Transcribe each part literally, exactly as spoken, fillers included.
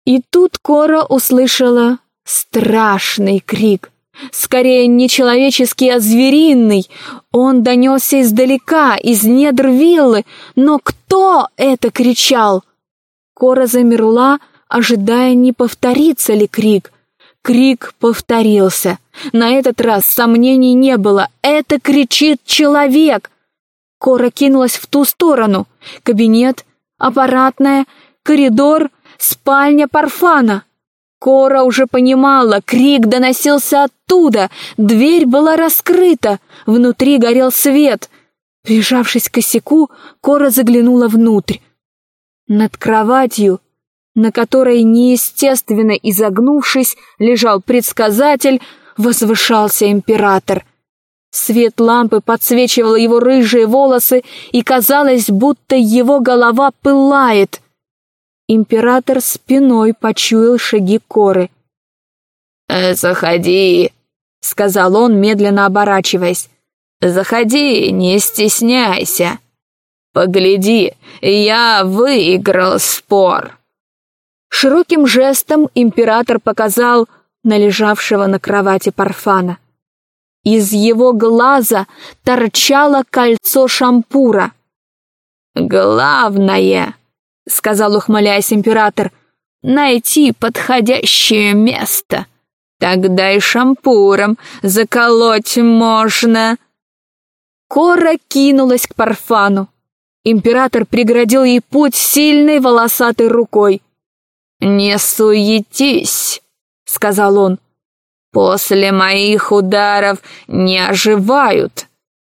И тут Кора услышала страшный крик. Скорее не человеческий, а звериный. Он донесся издалека, из недр виллы. Но кто это кричал? Кора замерла, ожидая, не повторится ли крик. Крик повторился. На этот раз сомнений не было. Это кричит человек. Кора кинулась в ту сторону. Кабинет, аппаратная, коридор, спальня Парфана. Кора уже понимала, крик доносился оттуда. Дверь была раскрыта. Внутри горел свет. Прижавшись к косяку, Кора заглянула внутрь. Над кроватью, на которой, неестественно изогнувшись, лежал предсказатель, возвышался император. Свет лампы подсвечивал его рыжие волосы, и казалось, будто его голова пылает. Император спиной почуял шаги Коры. «Заходи», — сказал он, медленно оборачиваясь. «Заходи, не стесняйся. Погляди, я выиграл спор». Широким жестом император показал на лежавшего на кровати Парфана. Из его глаза торчало кольцо шампура. «Главное, — сказал, ухмыляясь император, — найти подходящее место. Тогда и шампуром заколоть можно». Кора кинулась к Парфану. Император преградил ей путь сильной волосатой рукой. «Не суетись, — сказал он, — после моих ударов не оживают».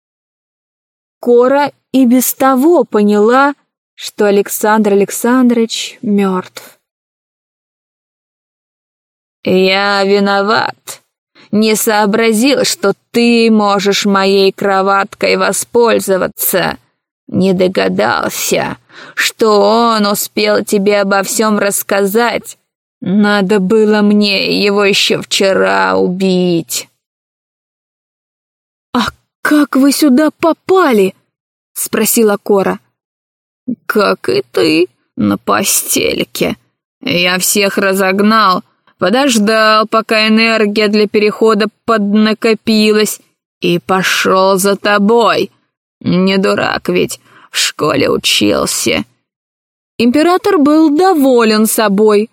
Кора и без того поняла, что Александр Александрович мертв. «Я виноват. Не сообразил, что ты можешь моей кроваткой воспользоваться. Не догадался, что он успел тебе обо всем рассказать. Надо было мне его еще вчера убить». «А как вы сюда попали?» — спросила Кора. «Как и ты, на постельке. Я всех разогнал, подождал, пока энергия для перехода поднакопилась, и пошел за тобой. Не дурак ведь, в школе учился». Император был доволен собой.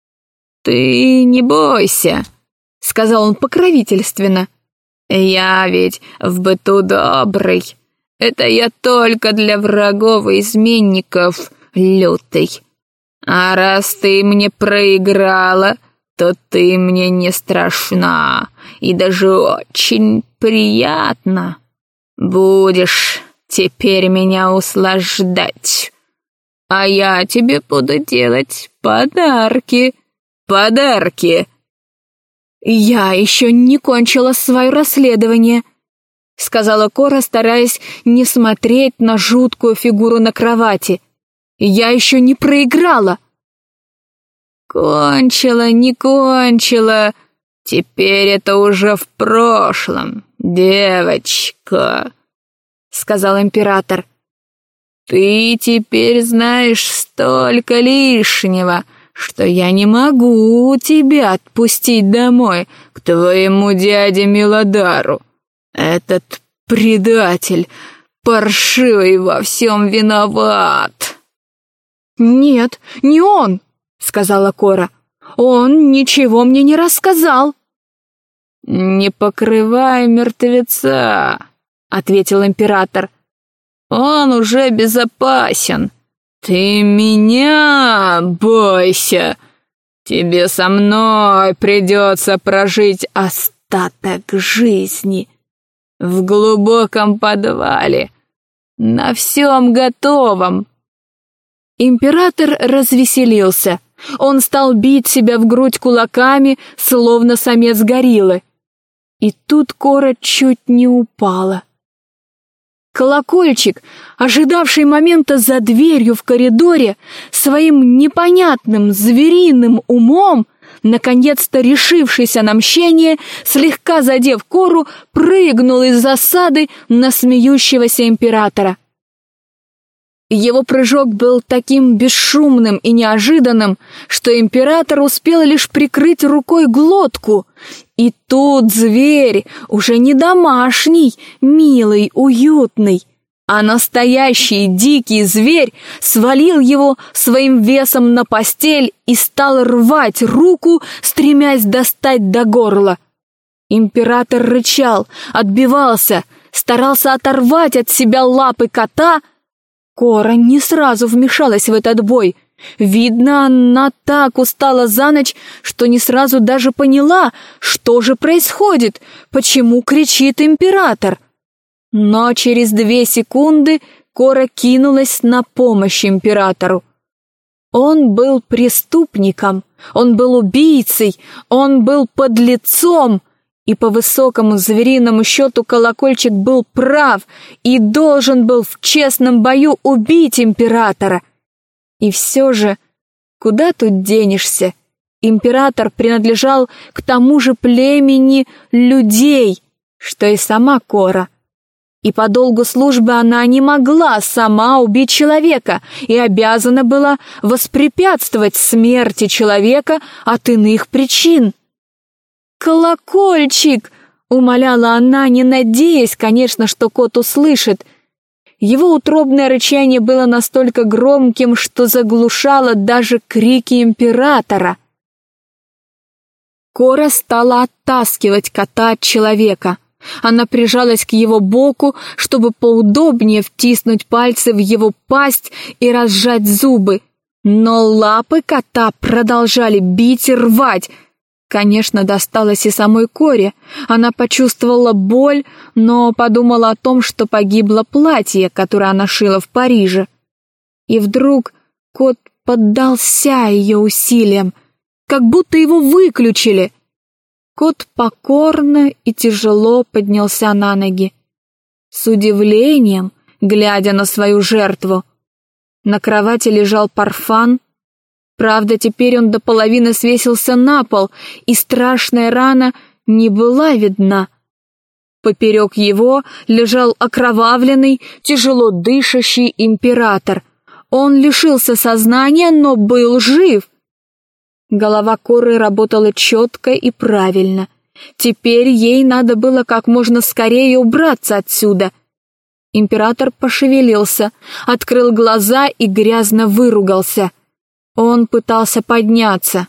«Ты не бойся», — сказал он покровительственно. «Я ведь в быту добрый. Это я только для врагов и изменников лютый. А раз ты мне проиграла, то ты мне не страшна и даже очень приятна. Будешь теперь меня услаждать, а я тебе буду делать подарки, подарки». «Я еще не кончила свое расследование», — сказала Кора, стараясь не смотреть на жуткую фигуру на кровати. «Я еще не проиграла». «Кончила, не кончила. Теперь это уже в прошлом, девочка», — сказал император. «Ты теперь знаешь столько лишнего, что я не могу тебя отпустить домой к твоему дяде Милодару. Этот предатель, паршивый, во всем виноват». «Нет, не он», — сказала Кора. «Он ничего мне не рассказал». «Не покрывай мертвеца», — ответил император. «Он уже безопасен. Ты меня бойся. Тебе со мной придется прожить остаток жизни в глубоком подвале, на всем готовом». Император развеселился. Он стал бить себя в грудь кулаками, словно самец гориллы. И тут Кора чуть не упала. Колокольчик, ожидавший момента за дверью в коридоре, своим непонятным звериным умом, наконец-то решившийся на мщение, слегка задев Кору, прыгнул из засады на смеющегося императора. Его прыжок был таким бесшумным и неожиданным, что император успел лишь прикрыть рукой глотку. И тут зверь, уже не домашний, милый, уютный, а настоящий дикий зверь, свалил его своим весом на постель и стал рвать руку, стремясь достать до горла. Император рычал, отбивался, старался оторвать от себя лапы кота. Кора не сразу вмешалась в этот бой. Видно, она так устала за ночь, что не сразу даже поняла, что же происходит, почему кричит император. Но через две секунды Кора кинулась на помощь императору. Он был преступником, он был убийцей, он был подлецом, и по высокому звериному счету Колокольчик был прав и должен был в честном бою убить императора. И все же, куда тут денешься? Император принадлежал к тому же племени людей, что и сама Кора. И по долгу службы она не могла сама убить человека и обязана была воспрепятствовать смерти человека от иных причин. «Колокольчик!» — умоляла она, не надеясь, конечно, что кот услышит. Его утробное рычание было настолько громким, что заглушало даже крики императора. Кора стала оттаскивать кота от человека. Она прижалась к его боку, чтобы поудобнее втиснуть пальцы в его пасть и разжать зубы. Но лапы кота продолжали бить и рвать. Конечно, досталось и самой Коре. Она почувствовала боль, но подумала о том, что погибло платье, которое она шила в Париже. И вдруг кот поддался ее усилиям, как будто его выключили. Кот покорно и тяжело поднялся на ноги, с удивлением глядя на свою жертву. На кровати лежал Парфан. Правда, теперь он до половины свесился на пол, и страшная рана не была видна. Поперек его лежал окровавленный, тяжело дышащий император. Он лишился сознания, но был жив. Голова Коры работала четко и правильно. Теперь ей надо было как можно скорее убраться отсюда. Император пошевелился, открыл глаза и грязно выругался. Он пытался подняться.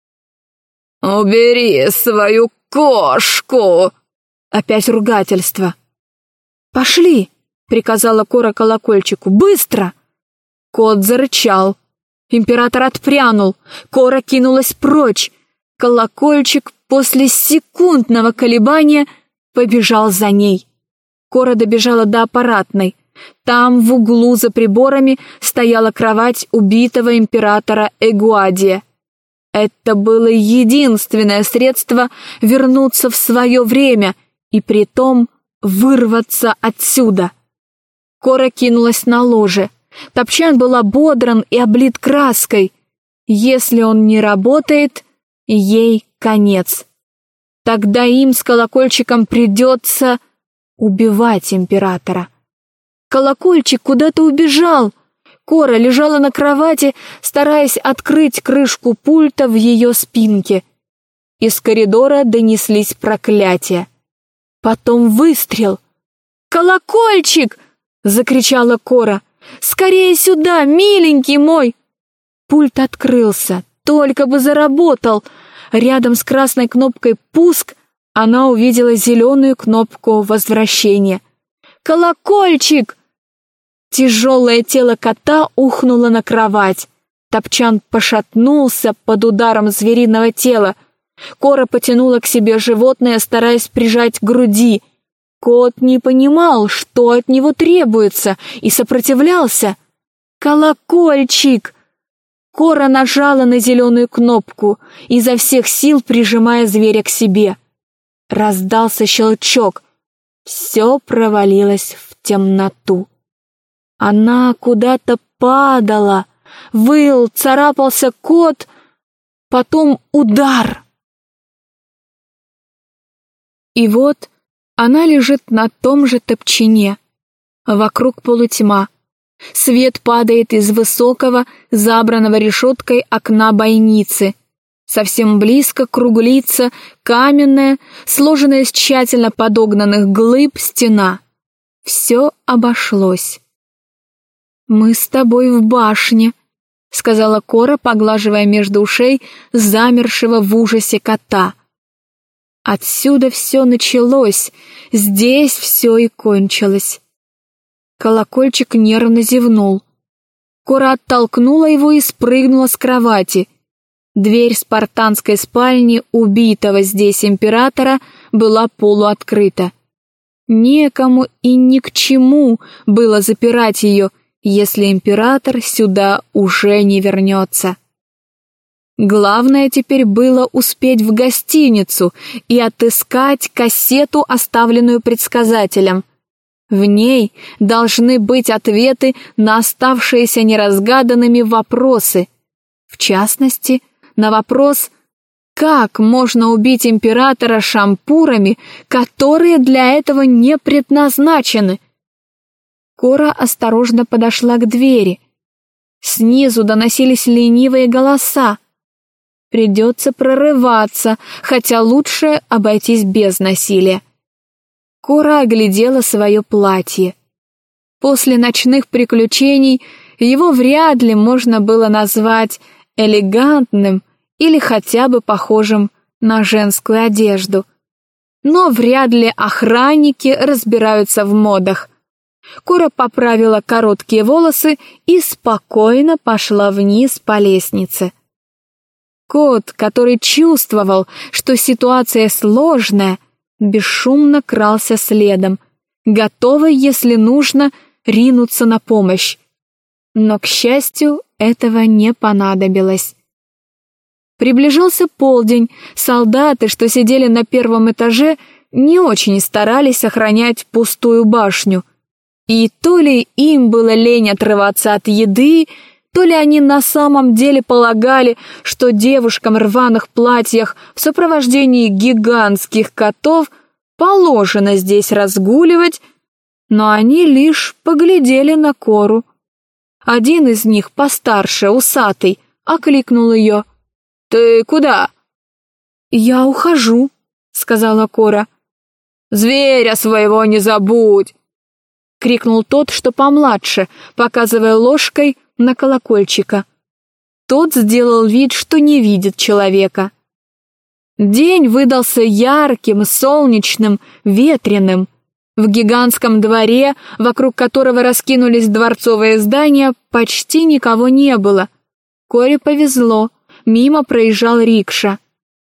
«Убери свою кошку!» Опять ругательство. «Пошли!» — приказала Кора Колокольчику. «Быстро!» Кот зарычал. Император отпрянул. Кора кинулась прочь. Колокольчик после секундного колебания побежал за ней. Кора добежала до аппаратной. Там, в углу за приборами, стояла кровать убитого императора Эгуадия. Это было единственное средство вернуться в свое время и притом вырваться отсюда. Кора кинулась на ложе. Топчан был ободран и облит краской. Если он не работает, ей конец. Тогда им с Колокольчиком придется убивать императора. Колокольчик куда-то убежал. Кора лежала на кровати, стараясь открыть крышку пульта в ее спинке. Из коридора донеслись проклятия. Потом выстрел. «Колокольчик!» — закричала Кора. «Скорее сюда, миленький мой!» Пульт открылся, только бы заработал. Рядом с красной кнопкой «Пуск» она увидела зеленую кнопку «Возвращение». «Колокольчик!» Тяжелое тело кота ухнуло на кровать. Топчан пошатнулся под ударом звериного тела. Кора потянула к себе животное, стараясь прижать к груди. Кот не понимал, что от него требуется, и сопротивлялся. «Колокольчик!» Кора нажала на зеленую кнопку, изо всех сил прижимая зверя к себе. Раздался щелчок. Все провалилось в темноту. Она куда-то падала. Выл, царапался кот. Потом удар. И вот она лежит на том же топчине. Вокруг полутьма. Свет падает из высокого, забранного решеткой окна бойницы. Совсем близко круглится каменная, сложенная из тщательно подогнанных глыб стена. Все обошлось. «Мы с тобой в башне», — сказала Кора, поглаживая между ушей замершего в ужасе кота. Отсюда все началось, здесь все и кончилось. Колокольчик нервно зевнул. Кора оттолкнула его и спрыгнула с кровати. Дверь спартанской спальни убитого здесь императора была полуоткрыта. Некому и ни к чему было запирать ее, если император сюда уже не вернется. Главное теперь было успеть в гостиницу и отыскать кассету, оставленную предсказателем. В ней должны быть ответы на оставшиеся неразгаданными вопросы. В частности, на вопрос, как можно убить императора шампурами, которые для этого не предназначены. Кора осторожно подошла к двери. Снизу доносились ленивые голоса. Придется прорываться, хотя лучше обойтись без насилия. Кора оглядела свое платье. После ночных приключений его вряд ли можно было назвать элегантным или хотя бы похожим на женскую одежду. Но вряд ли охранники разбираются в модах. Кора поправила короткие волосы и спокойно пошла вниз по лестнице. Кот, который чувствовал, что ситуация сложная, бесшумно крался следом, готовый, если нужно, ринуться на помощь. Но, к счастью, этого не понадобилось. Приближался полдень, солдаты, что сидели на первом этаже, не очень старались охранять пустую башню. И то ли им было лень отрываться от еды, то ли они на самом деле полагали, что девушкам в рваных платьях в сопровождении гигантских котов положено здесь разгуливать, но они лишь поглядели на Кору. Один из них, постарше, усатый, окликнул ее. «Ты куда?» «Я ухожу», — сказала Кора. «Зверя своего не забудь!» — крикнул тот, что помладше, показывая ложкой на колокольчика. Тот сделал вид, что не видит человека. День выдался ярким, солнечным, ветреным. В гигантском дворе, вокруг которого раскинулись дворцовые здания, почти никого не было. Коре повезло, мимо проезжал рикша.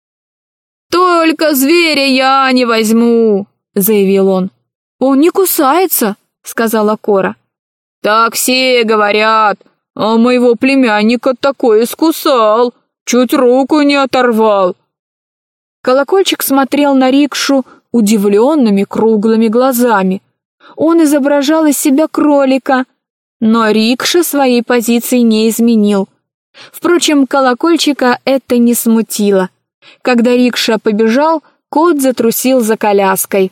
«Только зверя я не возьму», — заявил он. «Он не кусается», — сказала Кора. «Так все говорят, а моего племянника такой искусал, чуть руку не оторвал». Колокольчик смотрел на рикшу удивленными круглыми глазами. Он изображал из себя кролика, но рикша своей позиции не изменил. Впрочем, колокольчика это не смутило. Когда рикша побежал, кот затрусил за коляской.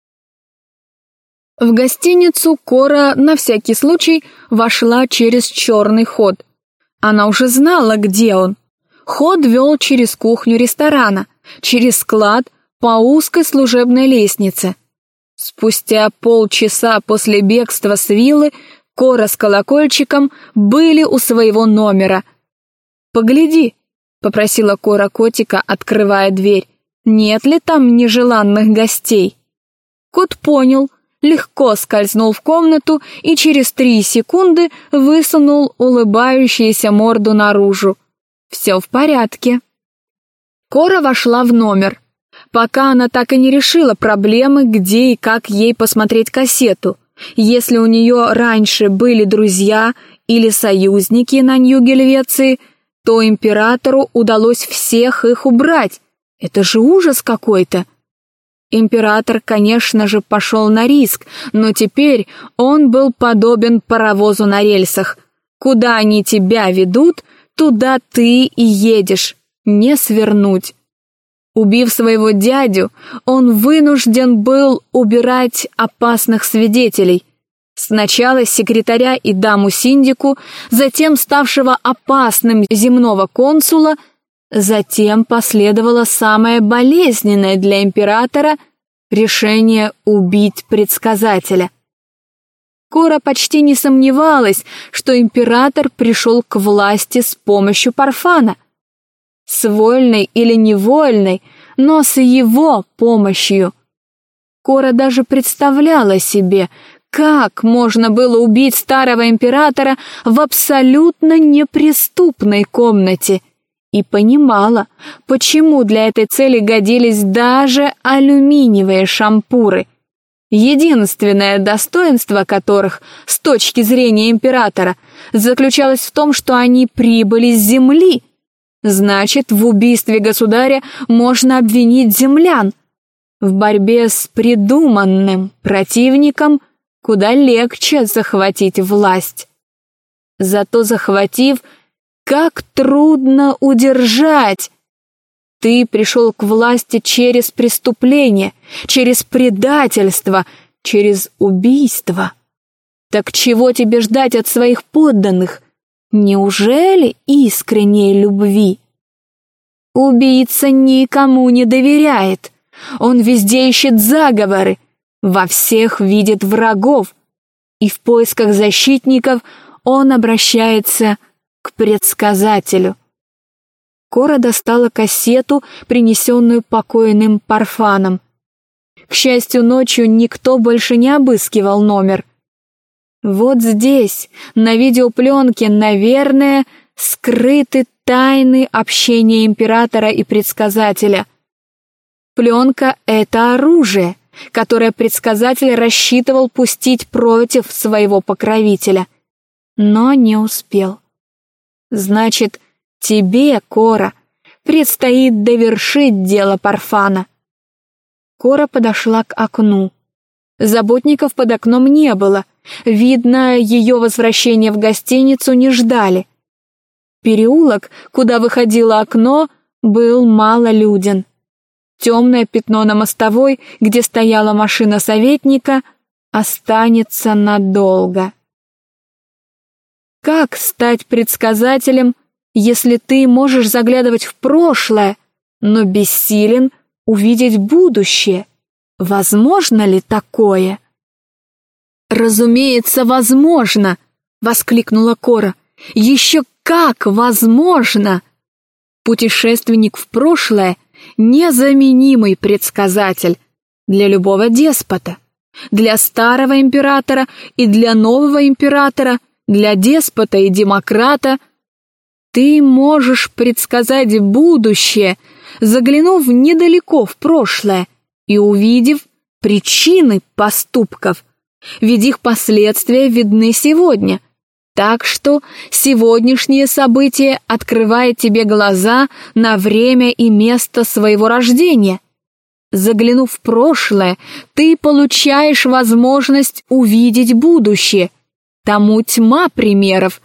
В гостиницу Кора на всякий случай вошла через черный ход. Она уже знала, где он. Ход вел через кухню ресторана, через склад, по узкой служебной лестнице. Спустя полчаса после бегства с виллы Кора с колокольчиком были у своего номера. «Погляди», — попросила Кора котика, открывая дверь, — «нет ли там нежеланных гостей?» Кот понял, легко скользнул в комнату и через три секунды высунул улыбающуюся морду наружу. «Все в порядке». Кора вошла в номер. Пока она так и не решила проблемы, где и как ей посмотреть кассету. Если у нее раньше были друзья или союзники на юге Гельвеции, то императору удалось всех их убрать. Это же ужас какой-то. Император, конечно же, пошел на риск, но теперь он был подобен паровозу на рельсах. Куда они тебя ведут, туда ты и едешь, не свернуть. Убив своего дядю, он вынужден был убирать опасных свидетелей. Сначала секретаря и даму-синдику, затем ставшего опасным земного консула, затем последовало самое болезненное для императора решение убить предсказателя. Кора почти не сомневалась, что император пришел к власти с помощью Парфана. С вольной или невольной, но с его помощью. Кора даже представляла себе, как можно было убить старого императора в абсолютно неприступной комнате, и понимала, почему для этой цели годились даже алюминиевые шампуры, единственное достоинство которых, с точки зрения императора, заключалось в том, что они прибыли с земли. Значит, в убийстве государя можно обвинить землян. В борьбе с придуманным противником куда легче захватить власть. Зато захватив, как трудно удержать. Ты пришел к власти через преступление, через предательство, через убийство. Так чего тебе ждать от своих подданных? Неужели искренней любви? Убийца никому не доверяет. Он везде ищет заговоры, во всех видит врагов, и в поисках защитников он обращается к предсказателю. Кора достала кассету, принесенную покойным Парфаном. К счастью, ночью никто больше не обыскивал номер. Вот здесь, на видеопленке, наверное, скрыты тайны общения императора и предсказателя. Пленка — это оружие, которое предсказатель рассчитывал пустить против своего покровителя, но не успел. Значит, тебе, Кора, предстоит довершить дело Парфана. Кора подошла к окну. Заботников под окном не было. Видно, ее возвращение в гостиницу не ждали. Переулок, куда выходило окно, был малолюден. Темное пятно на мостовой, где стояла машина советника, останется надолго. Как стать предсказателем, если ты можешь заглядывать в прошлое, но бессилен увидеть будущее? Возможно ли такое? «Разумеется, возможно!» — воскликнула Кора. «Еще как возможно!» Путешественник в прошлое — незаменимый предсказатель для любого деспота, для старого императора и для нового императора, для деспота и демократа. Ты можешь предсказать будущее, заглянув недалеко в прошлое и увидев причины поступков, ведь их последствия видны сегодня. Так что сегодняшнее событие открывает тебе глаза на время и место своего рождения. Заглянув в прошлое, ты получаешь возможность увидеть будущее. Тому тьма примеров.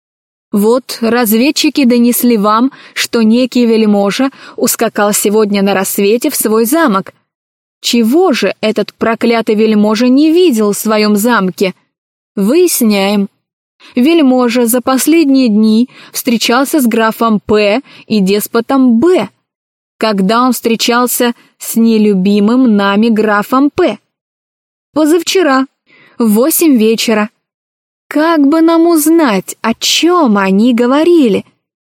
Вот разведчики донесли вам, что некий вельможа ускакал сегодня на рассвете в свой замок. Чего же этот проклятый вельможа не видел в своем замке? Выясняем. Вельможа за последние дни встречался с графом П и деспотом Б. Когда он встречался с нелюбимым нами графом П? Позавчера, в восемь вечера. Как бы нам узнать, о чем они говорили?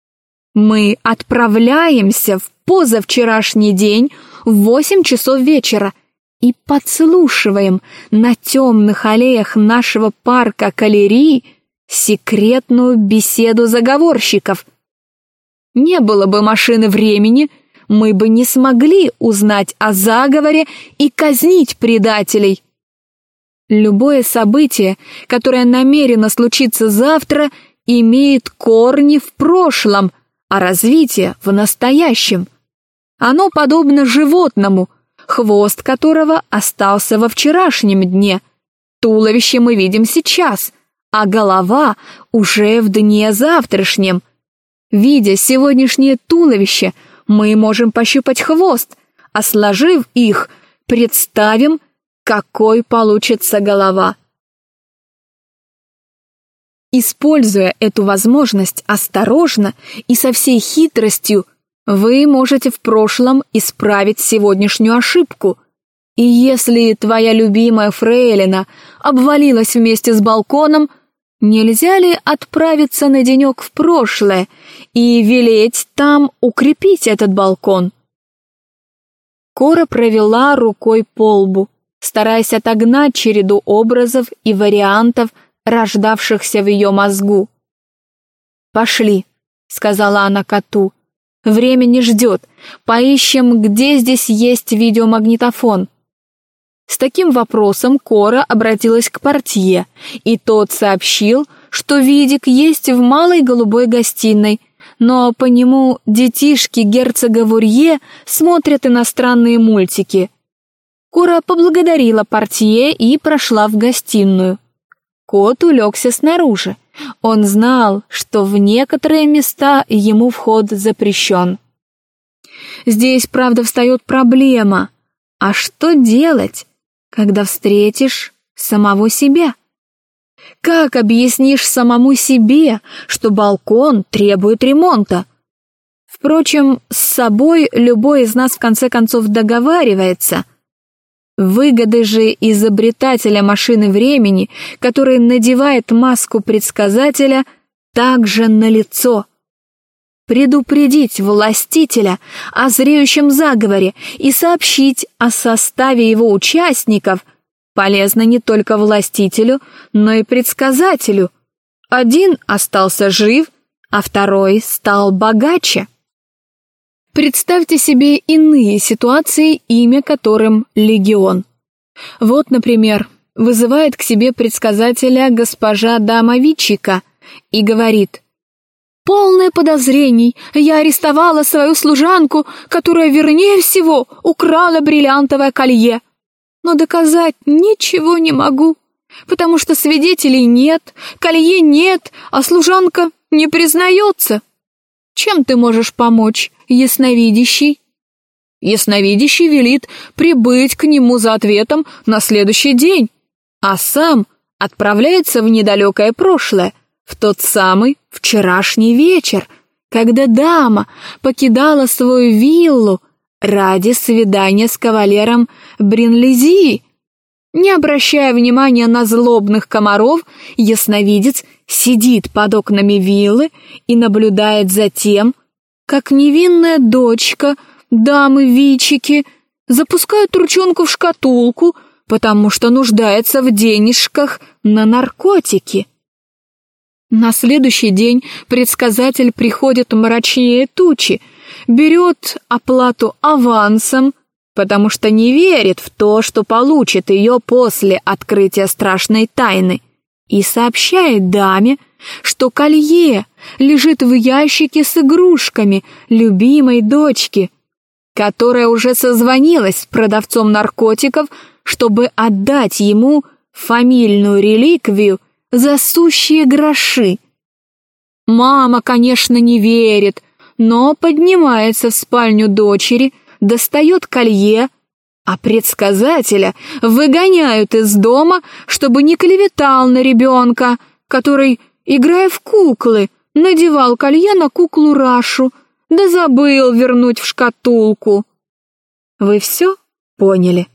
Мы отправляемся в позавчерашний день в восемь часов вечера и подслушиваем на темных аллеях нашего парка Калерии секретную беседу заговорщиков. Не было бы машины времени, мы бы не смогли узнать о заговоре и казнить предателей. Любое событие, которое намерено случиться завтра, имеет корни в прошлом, а развитие в настоящем. Оно подобно животному, хвост которого остался во вчерашнем дне. Туловище мы видим сейчас, а голова уже в дне завтрашнем. Видя сегодняшнее туловище, мы можем пощупать хвост, а сложив их, представим, какой получится голова. Используя эту возможность осторожно и со всей хитростью, вы можете в прошлом исправить сегодняшнюю ошибку. И если твоя любимая фрейлина обвалилась вместе с балконом, нельзя ли отправиться на денек в прошлое и велеть там укрепить этот балкон? Кора провела рукой по лбу, стараясь отогнать череду образов и вариантов, рождавшихся в ее мозгу. «Пошли», — сказала она коту, — «время не ждет, поищем, где здесь есть видеомагнитофон». С таким вопросом Кора обратилась к портье, и тот сообщил, что видик есть в малой голубой гостиной, но по нему детишки герцога Вурье смотрят иностранные мультики. Кора поблагодарила портье и прошла в гостиную. Кот улегся снаружи. Он знал, что в некоторые места ему вход запрещен. Здесь, правда, встает проблема. А что делать, когда встретишь самого себя? Как объяснишь самому себе, что балкон требует ремонта? Впрочем, с собой любой из нас в конце концов договаривается. Выгоды же изобретателя машины времени, который надевает маску предсказателя, также налицо. Предупредить властителя о зреющем заговоре и сообщить о составе его участников полезно не только властителю, но и предсказателю. Один остался жив, а второй стал богаче. Представьте себе иные ситуации, имя которым легион. Вот, например, вызывает к себе предсказателя госпожа дама Вичика и говорит: «Полное подозрений, я арестовала свою служанку, которая, вернее всего, украла бриллиантовое колье. Но доказать ничего не могу, потому что свидетелей нет, колье нет, а служанка не признается. Чем ты можешь помочь, ясновидящий?» Ясновидящий велит прибыть к нему за ответом на следующий день, а сам отправляется в недалекое прошлое, в тот самый вчерашний вечер, когда дама покидала свою виллу ради свидания с кавалером Бринлизи. Не обращая внимания на злобных комаров, ясновидец сидит под окнами виллы и наблюдает за тем, как невинная дочка дамы Вичики запускает ручонку в шкатулку, потому что нуждается в денежках на наркотики. На следующий день предсказатель приходит мрачнее тучи, берет оплату авансом, потому что не верит в то, что получит ее после открытия страшной тайны, и сообщает даме, что колье лежит в ящике с игрушками любимой дочки, которая уже созвонилась с продавцом наркотиков, чтобы отдать ему фамильную реликвию за сущие гроши. Мама, конечно, не верит, но поднимается в спальню дочери, достает колье, а предсказателя выгоняют из дома, чтобы не клеветал на ребенка, который, играя в куклы, надевал колье на куклу Рашу, да забыл вернуть в шкатулку. Вы все поняли?